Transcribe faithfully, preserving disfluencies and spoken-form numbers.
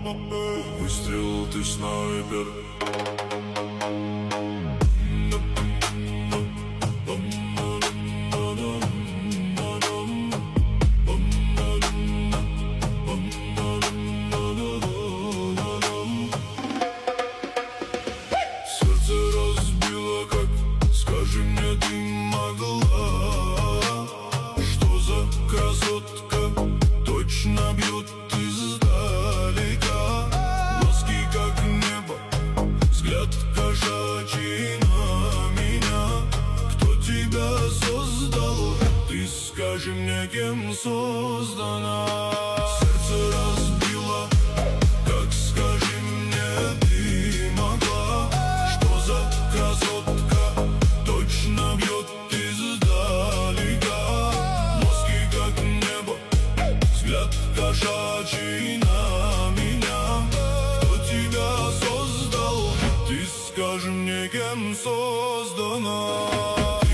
Выстрел, ты снайпер. Сердце разбило, как, скажи мне, ты могла? Что за красотка точно бьет издалека? Глазки как небо, взгляд кошачий на меня. Кто тебя создал? Ты скажи мне, кем создана? Сердце разбило, как, скажи мне, ты могла? Что за красотка точно бьет издалека? Глазки как небо, взгляд кошачий на меня. Кто тебя создал? Ты скажи мне, кем создана?